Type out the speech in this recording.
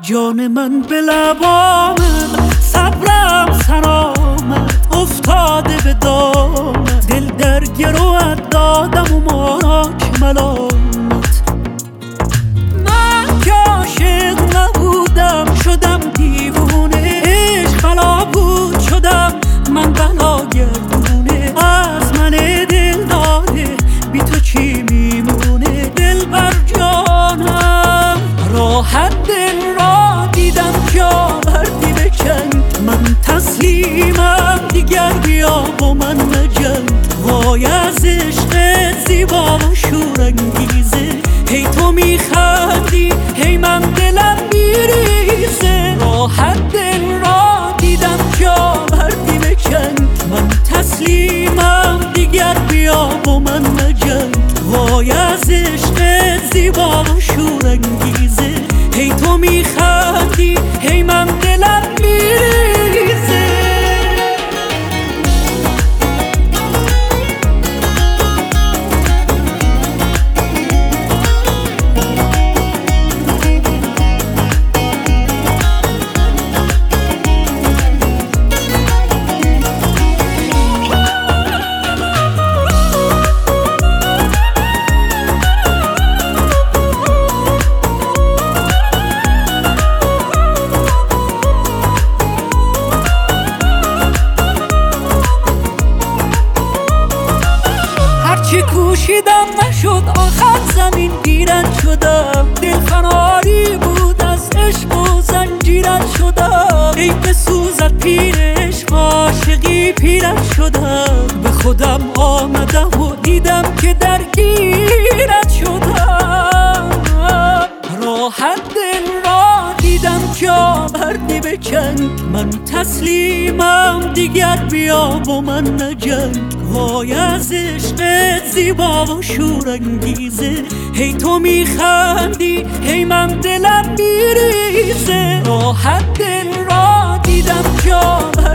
جان من به لبامت، صبرم سرآمد افتاده به دامت، دل در گروت دادم و ماراک ملامت. من که عاشق نبودم شدم دیوونه، عشق بلا بود شدم من بلا گردونه. از من دل داده بی تو چی میمونه؟ دل بر جانم راحت دل را دیدم که آوردی بکن. من تسلیمم دیگر بیا با من مجنگ. وای از عشق زیبا و شورانگیزه، هی تو میخندی هی من دلم میریزه. راحت دل را دیدم که آوردی بکن. من تسلیمم دیگر بیا با من مجنگ. وای از عشق زیبا و شورانگیزه، هی تو میخندی هی من دلم میریزه. چی کوشیدم نشد آخر زمین گیرد شدم. دل فناری بود از عشق و زنجیرت شدم. ای بسوزد پیر عشق عاشقی پیرت شدم. به خودم آمدم و دیدم که درگیرت شدم. راحت دل را دیدم که آوردی بکن. من تسلیمم دیگر بیا با من نجنگ. وای از عشق زیبا و شورانگیزه، هی تو میخندی هی من دلم میریزه. راحت دل را دیدم که